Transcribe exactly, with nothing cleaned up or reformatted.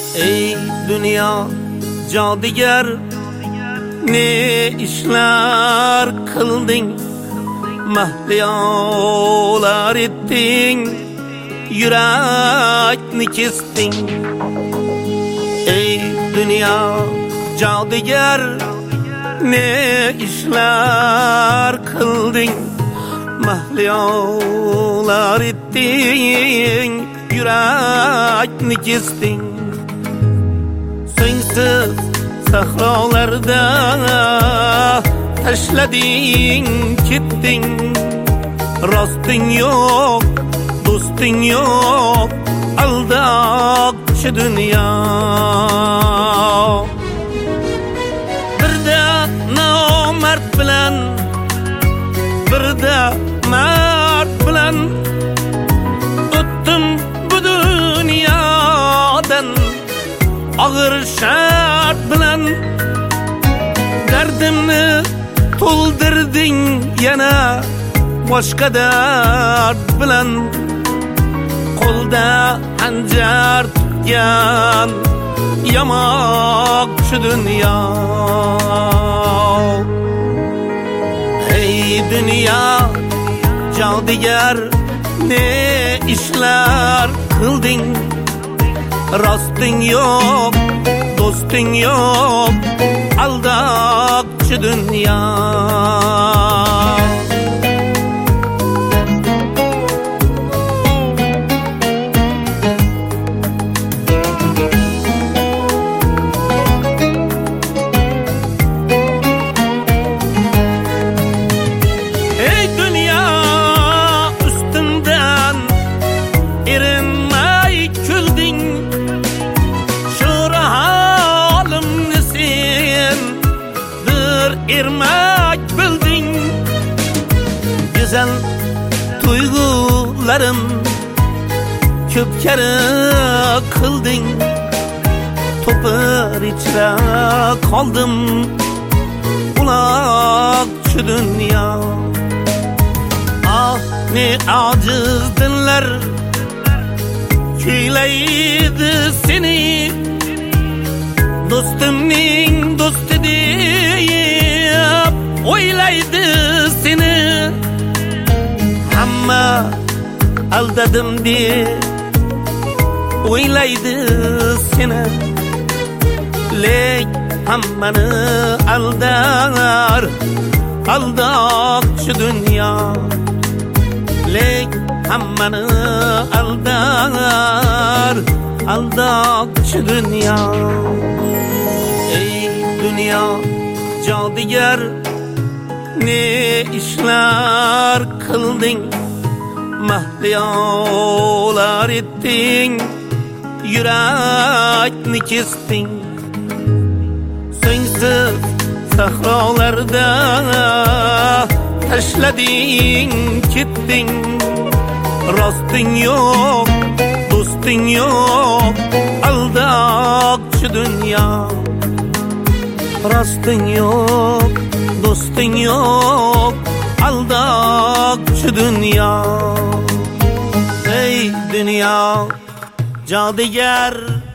Ey dünya cadigar, ne işler kıldın, mahliyolar ettin, yürekni kestin. Ey dünya cadigar, ne işler kıldın, mahliyolar ettin, yürekni kestin. Sensiz sahralarda taşladın gittin, rostun yok, dostun yok, aldakçı dünya. Bir de namert bilen, bir de mert bilen öttüm bu dünyadan. Ağır şart bilen derdimni to'ldirding yana boshqa dard bilan. Qo'lda hanjar tutgan yamoqchi dunyo. Ey dunyo jodigar, ne ishlar qilding, rostun yok, dostun yok, aldakçı dünya. Ey dünya üstünden erinmey küldün, irmak bildin. Güzel duygularım köp kere kıldın, topar içre kaldım ulakçı dünya. Ah ne aciz dinler küyleydi seni, dostumning do'sti deyip o'ylaydi seni. Hamma aldadim deb o'ylaydi seni, lek hammani aldar aldakçı dünya. Lek hammani aldar aldakçı dünya. Ey dünya cadigar, ne işler kıldın, mahliyolar ettin, yürekni kestin. Sensiz sahralarda taşladın gittin, rostun yok, dostun yok, aldakçı dünya. Rostun yok, dostun yok, aldakçı dünya. Ey dünya cadigar,